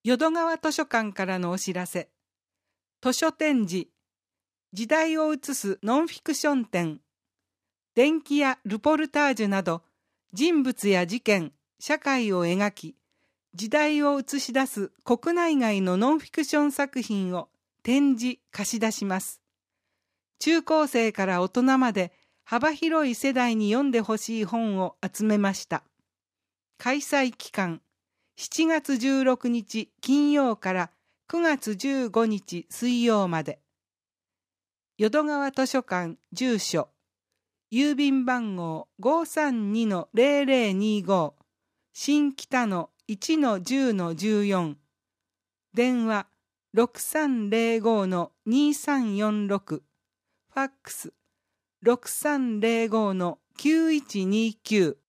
淀川図書館からのお知らせ。図書展示、時代を映すノンフィクション展、伝記やルポルタージュなど、人物や事件、社会を描き、時代を映し出す国内外のノンフィクション作品を展示、貸し出します。中高生から大人まで幅広い世代に読んでほしい本を集めました。開催期間、7月16日金曜から9月15日水曜まで。淀川図書館住所、郵便番号 532-0025、新北野 1-10-14、電話 6305-2346、ファックス 6305-9129